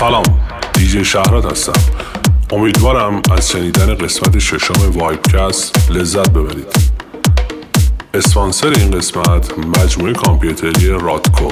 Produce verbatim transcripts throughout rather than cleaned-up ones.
سلام، دیجی شهرات هستم. امیدوارم از شنیدن قسمت ششم وایبکست لذت ببرید. اسپانسر این قسمت مجموعه کامپیوتری رادکو.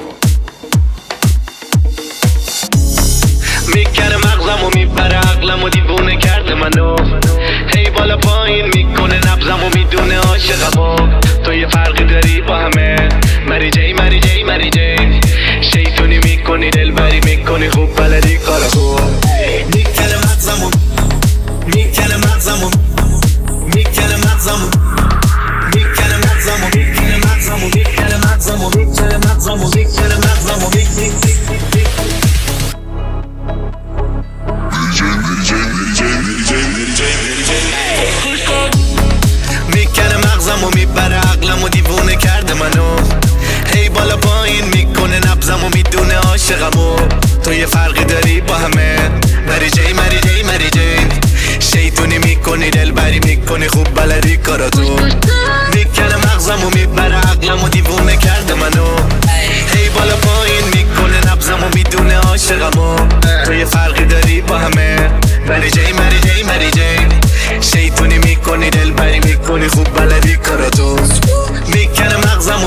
میکنه مغزمو میبره عقلمو دیوونه کرده منو، هی بالا پایین میکنه نبضمو میدونه عاشقمو. تو یه فرقی داری با همه، مری جی مری جی مری جی. شیطونی میکنی دلبری میکنی خوب بلدی کارا خوب. میکنه مغزمو میکنه مغزمو میکنه مغزمو میکنه مغزمو میکنه مغزمو میکنه مغزمو میکنه مغزمو میکنه مغزمو میکنه مغزمو میبره عقلمو دیوونه کرده منو، هی بالا پایین میکنه نبضمو میدونه عاشقمو. تو یه فرقی داری با همه، مری جی مری جی مری جی. شیطونی میکنی دلبری میکنی خوب بلدی کاراتو. میکنه مغزمو میبره عقلمو دیوونه کرده منو، هی بالا پایین میکنه نبضمو میدونه عاشقمو. تو یه فرقی داری با همه، مری جی مری جی مری جی. شیطونی میکنی دلبری میکنی خوب بلدی کاراتو. میکنه مغزمو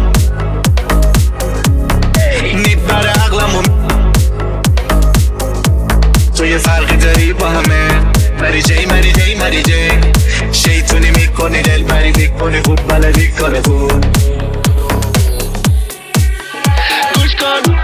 میبره عقلمو، تو یه فرقی داری با همه، مری جی مری جی مری جی. شیطونی میکنی دلبری میکنی خوب بلدی کاراتو. گوش کن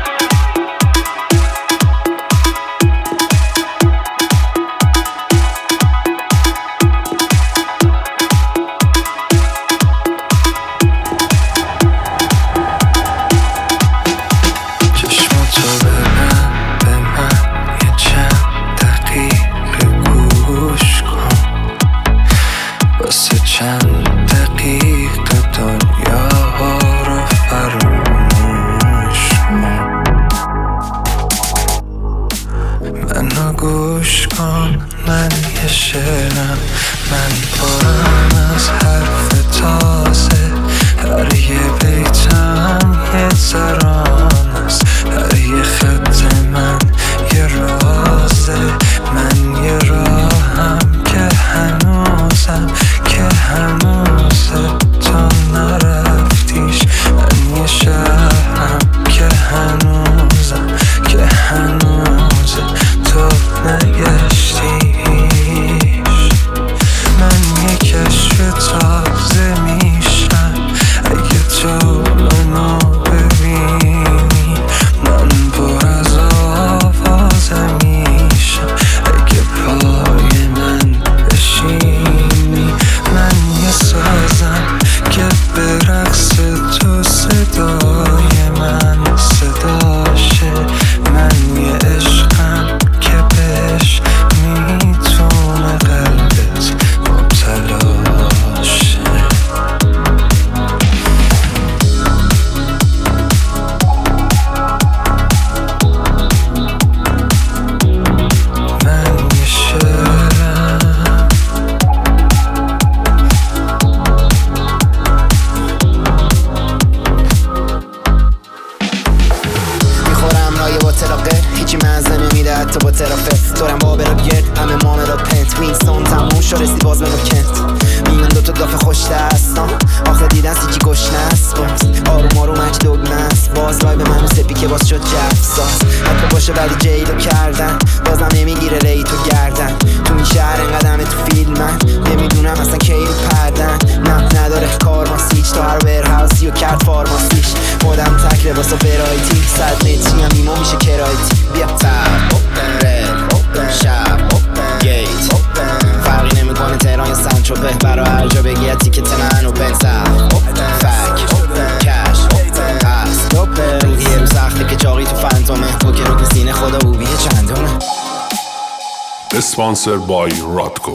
Sponsored by Radko.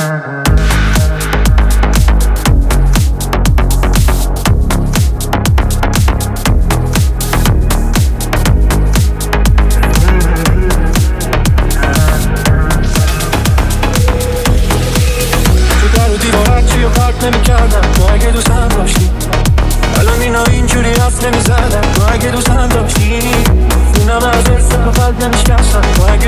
نمی کردم تو اگه دوستم داشتی، الان اینا اینجوری حرف نمی زدم تو اگه دوستم داشتی. دونم از ارسه تو قلب نمی شکستم تو اگه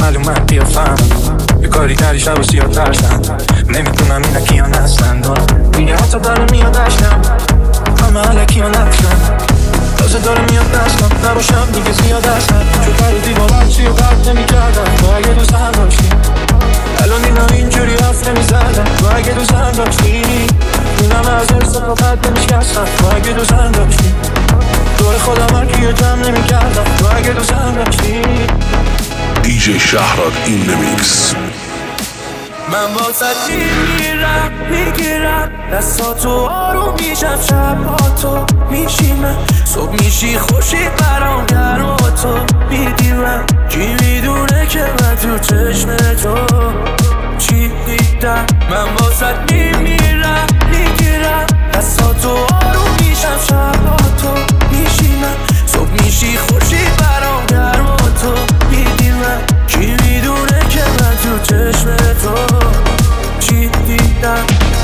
معلومت بیا فهم یه کاری کردی شب و سیاه ترسن نمیدونم اینا کیان هستن میگه حتی داره میاد اشکم همه علکی ها نفشن تازه داره میاد دستم نباشم دیگه زیاد هستن چون در و دیوارم سی و قرد نمی کردم تو اگه دوست هم داشتی الان اینا اینجوری حرف نمی زدن تو اگه دوست هم داشتی اینم از ارز فقط نمی شکستم تو اگه دوست هم داشتی دور خودم هرکی رو جمع نمی کردم تو اگه دوست هم داشتی. دیجی شهراد این نمیکس. من با ست میمیرم میگیرم دستاتو آروم میشم شب با تو میشینم صبح میشی خوشی برام گرم با تو میدیرم کی میدونه که من تو چشم تو چی دیدم. من با ست میمیرم میگیرم دستاتو آروم میشم شب با تو میشینم صبح میشی خوشی برام گرم با تو میدیرم کی میدونه که من تو چشم تو چی دیدم.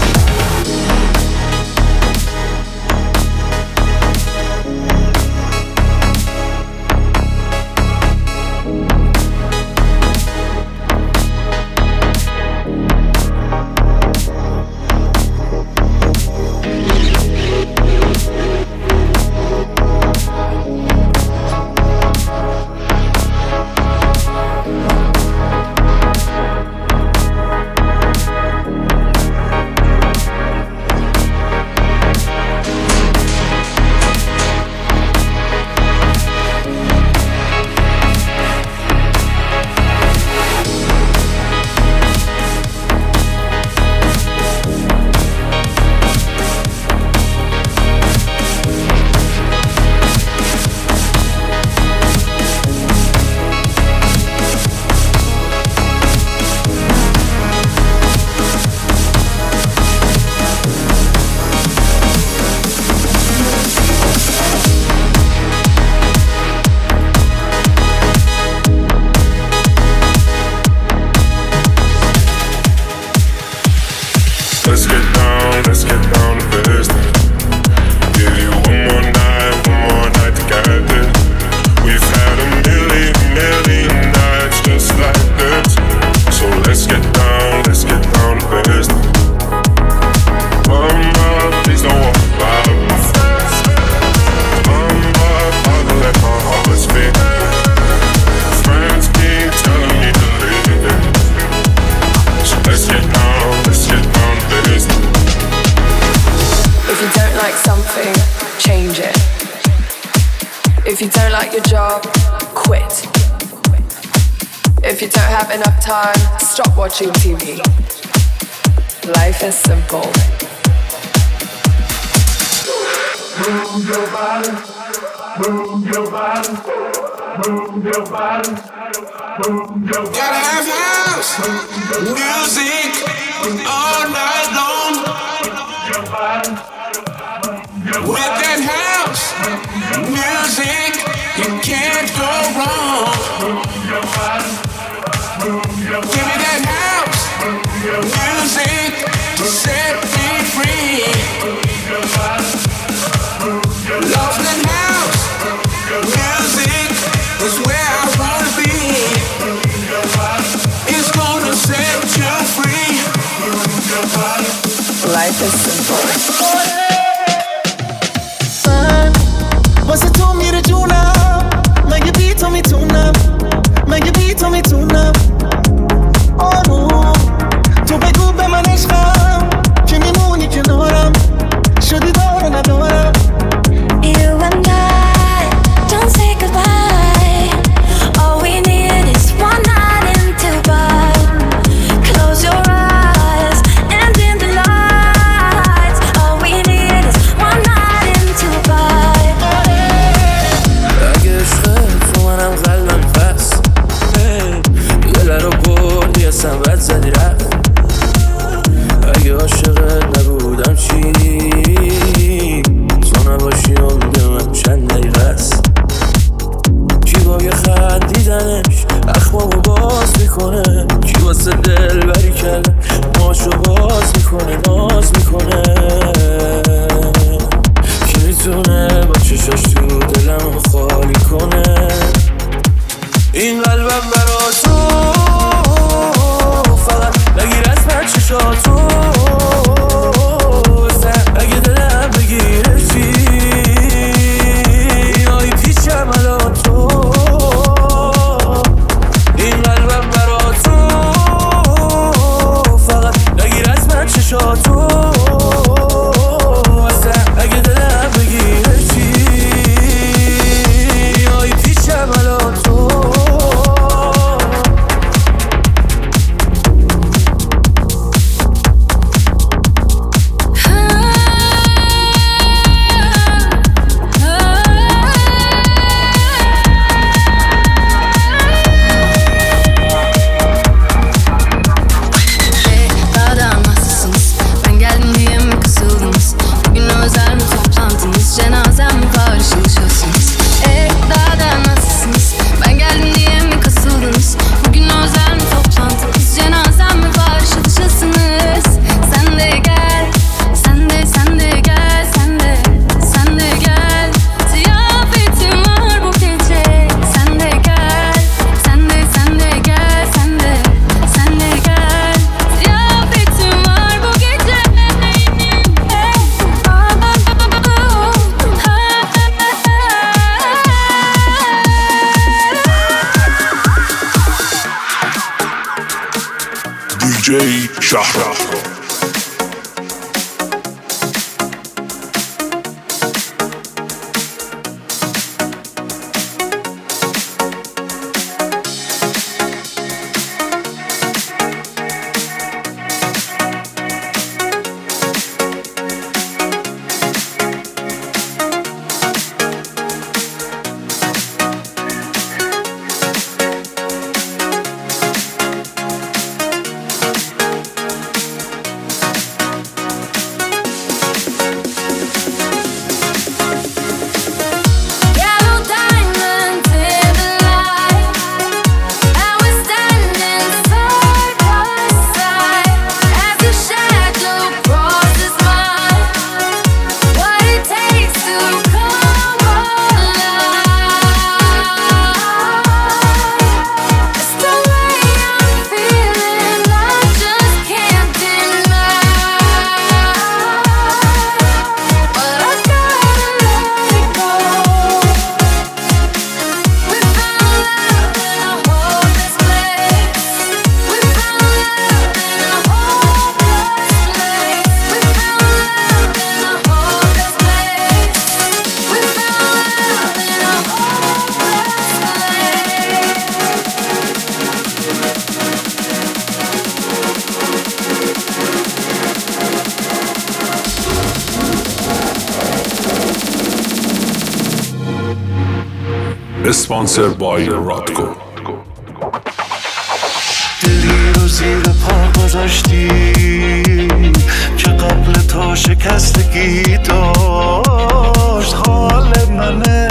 Let's get down, let's get down to business. Give you one more night, one more night to get it. We've had a million, million nights just like this. So let's get down, let's get down to business. Mama, please don't walk by. Mama, I'll let my heart speak. Friends keep telling me to leave it. So let's get down, let's get down. If you don't like something, change it. If you don't like your job, quit. If you don't have enough time, stop watching T V. Life is simple. Move your body, move your body, move your body, move your body. Gotta have house music all night long. With that house music, you can't go wrong. Give me that house music to set me free. Lost in house music is where I wanna be. It's gonna set you free. Life is simple. واسه تو میره جونم مگه بی تو میتونم مگه بی تو میتونم آروم تو بگو به من عشقم که میمونی کنارم شدی داره ندارم. You and I don't say goodbye. All we need is one night in Dubai. Close your eyes and dim the lights. All we need is one night in Dubai. اگه عشقت تو منم قلبم پس دل رو بردی اصلا بد زدی رفت. اگه عاشقت نبودم چی تو نباشی امید من چند دقیقه است. کی با یه خط دیدنش اخمامو باز میکنه کی واسه دل بری کرده ماشو باز میکنه ناز میکنه کی میتونه با چشاش تو دلمو خالی کنه. این قلبم برا تو دیجی شهرام. اسپانسر بای رادکو. دلی رو زیر پا گذاشتی که قبل تا شکستگی داشت حال من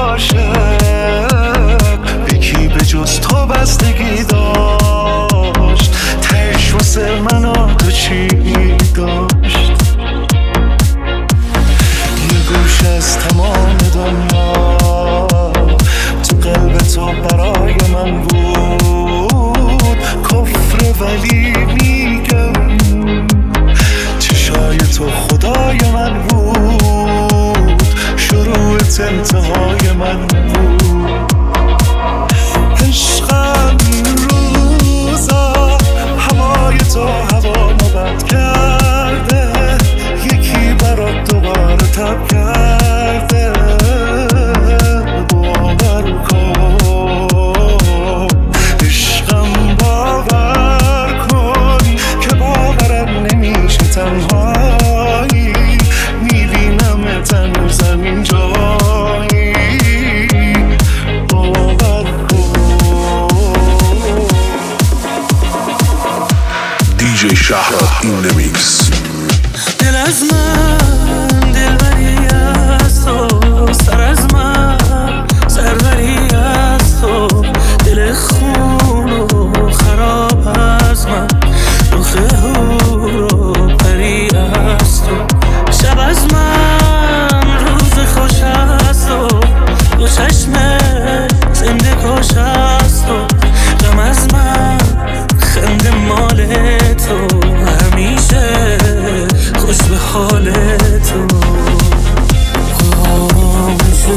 عاشق یکی به جز تو بستگی داشت تهش واسه من و تو چی داشت یه گوش از تمام دنیا قلب تو برای من بود کفر ولی میگم چشای تو خدای من بود شروعت انتهای من بود عشقم این روزا هوای تو هوا مبد کرده یکی برات دوباره تب کرده تنهایی میبینم تن زمین جایی باور کن دیجی شهرام این نمیکس. دل از من دلبری از تو سر از من سروری از تو دل خون و خراب از من روخه هورو پری از تو شب از من روز خوش از تو دو چشم زنده کش از تو غم از من خنده مال تو همیشه خوش به حال تو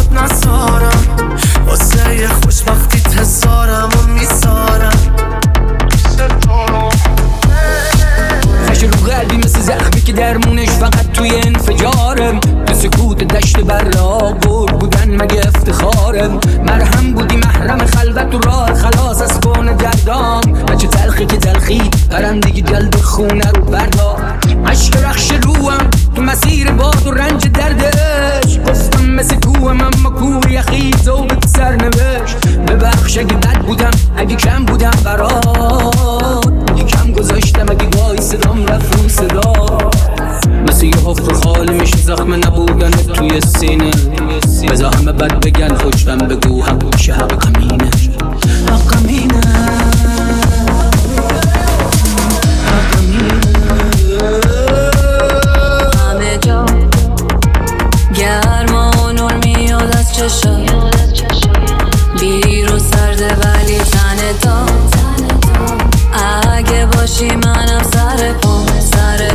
برات نسارم، واسه یه خوشبختی تزارم و میسارم. خش رو قلبی مثل زخمی که درمونش فقط توی انفجارم. تو سکوت دشت برابر بودن مگه افتخارم. مرهم بودی محرم خلوت و راه خلاص از کون دردام. بچه تلخی که تلخی پرندگی جلد خونه رو بردار. عشق رخش روم تو مسیر باد و رنج دردش. گفتم مثل کوهم اما کوه یخی زوبت سرنوشت. ببخش اگه بد بودم اگه کم بودم برات. اگه کم گذاشتم اگه گاهی صدام رفت رو صدا. مثل یه حفر خالی میشه زخم نبودن توی سینه. بذار همه بد بگن خوشبم بگو حق میشه حق همینه. حق همینه حق همینه. همه جا گرما و نور میاد از چشم. بیرون سرده ولی تنه تا. اگه باشی منم سر پام سر